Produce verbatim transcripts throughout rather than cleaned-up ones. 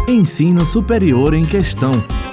Ensino Superior em Questão.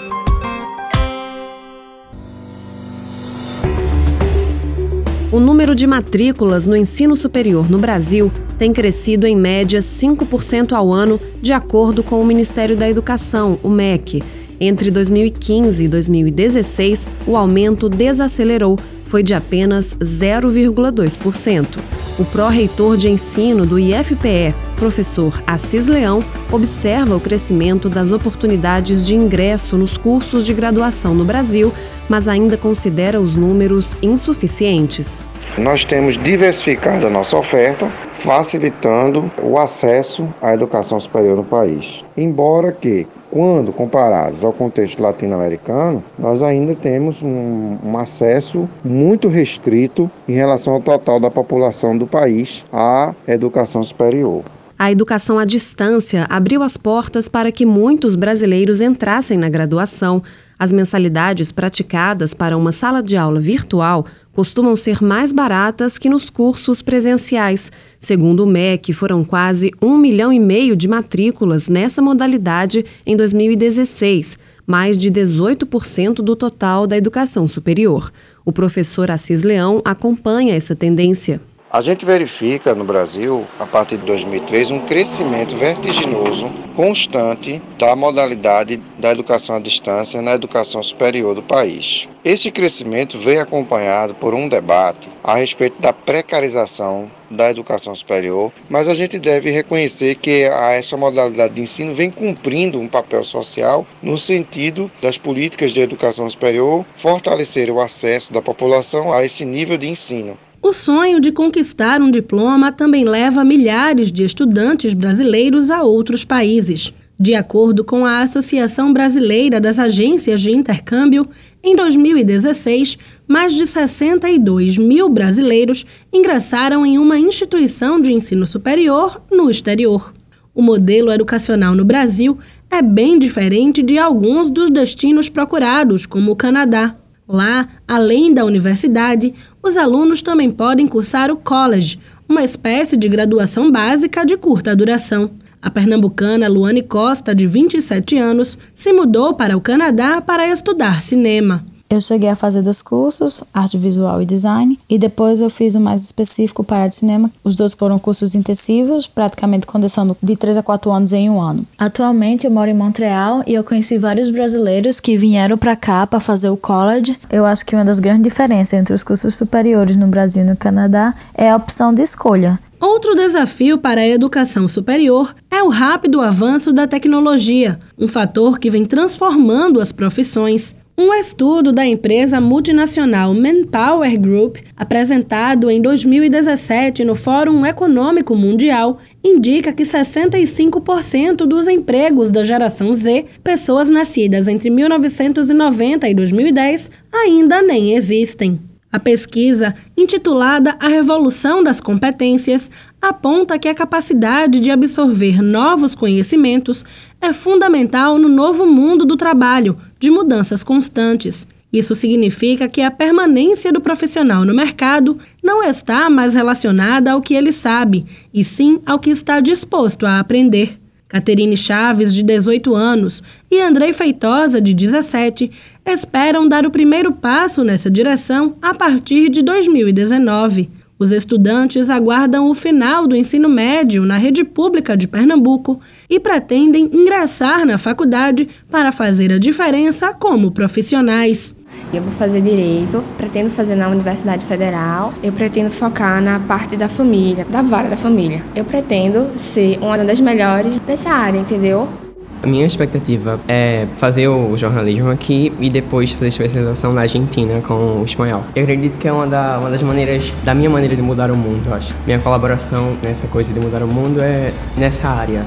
O número de matrículas no ensino superior no Brasil tem crescido em média cinco por cento ao ano, de acordo com o Ministério da Educação, o M E C. Entre dois mil e quinze e dois mil e dezesseis, o aumento desacelerou, foi de apenas zero vírgula dois por cento. O pró-reitor de ensino do I F P E, professor Assis Leão, observa o crescimento das oportunidades de ingresso nos cursos de graduação no Brasil, mas ainda considera os números insuficientes. Nós temos diversificado a nossa oferta, facilitando o acesso à educação superior no país. Embora que, quando comparados ao contexto latino-americano, nós ainda temos um, um acesso muito restrito em relação ao total da população do país à educação superior. A educação à distância abriu as portas para que muitos brasileiros entrassem na graduação. As mensalidades praticadas para uma sala de aula virtual costumam ser mais baratas que nos cursos presenciais. Segundo o M E C, foram quase um milhão e meio de matrículas nessa modalidade em dois mil e dezesseis, mais de dezoito por cento do total da educação superior. O professor Assis Leão acompanha essa tendência. A gente verifica no Brasil, a partir de dois mil e três, um crescimento vertiginoso, constante, da modalidade da educação à distância na educação superior do país. Esse crescimento vem acompanhado por um debate a respeito da precarização da educação superior, mas a gente deve reconhecer que essa modalidade de ensino vem cumprindo um papel social no sentido das políticas de educação superior fortalecer o acesso da população a esse nível de ensino. O sonho de conquistar um diploma também leva milhares de estudantes brasileiros a outros países. De acordo com a Associação Brasileira das Agências de Intercâmbio, em dois mil e dezesseis, mais de sessenta e dois mil brasileiros ingressaram em uma instituição de ensino superior no exterior. O modelo educacional no Brasil é bem diferente de alguns dos destinos procurados, como o Canadá. Lá, além da universidade, os alunos também podem cursar o college, uma espécie de graduação básica de curta duração. A pernambucana Luane Costa, de vinte e sete anos, se mudou para o Canadá para estudar cinema. Eu cheguei a fazer dois cursos, arte visual e design, e depois eu fiz o mais específico para arte de cinema. Os dois foram cursos intensivos, praticamente condensando de três a quatro anos em um ano. Atualmente eu moro em Montreal e eu conheci vários brasileiros que vieram para cá para fazer o college. Eu acho que uma das grandes diferenças entre os cursos superiores no Brasil e no Canadá é a opção de escolha. Outro desafio para a educação superior é o rápido avanço da tecnologia, um fator que vem transformando as profissões. Um estudo da empresa multinacional Manpower Group, apresentado em dois mil e dezessete no Fórum Econômico Mundial, indica que sessenta e cinco por cento dos empregos da geração Z, pessoas nascidas entre mil novecentos e noventa e dois mil e dez, ainda nem existem. A pesquisa, intitulada A Revolução das Competências, aponta que a capacidade de absorver novos conhecimentos é fundamental no novo mundo do trabalho, de mudanças constantes. Isso significa que a permanência do profissional no mercado não está mais relacionada ao que ele sabe, e sim ao que está disposto a aprender. Caterine Chaves, de dezoito anos, e Andrei Feitosa, de dezessete, esperam dar o primeiro passo nessa direção a partir de dois mil e dezenove. Os estudantes aguardam o final do ensino médio na rede pública de Pernambuco e pretendem ingressar na faculdade para fazer a diferença como profissionais. Eu vou fazer Direito, pretendo fazer na Universidade Federal, eu pretendo focar na parte da família, da vara da família. Eu pretendo ser uma das melhores dessa área, entendeu? A minha expectativa é fazer o jornalismo aqui e depois fazer especialização na Argentina com o espanhol. Eu acredito que é uma, da, uma das maneiras, da minha maneira de mudar o mundo, eu acho. Minha colaboração nessa coisa de mudar o mundo é nessa área.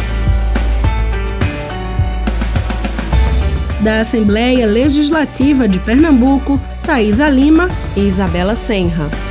Da Assembleia Legislativa de Pernambuco, Thaisa Lima e Isabela Senra.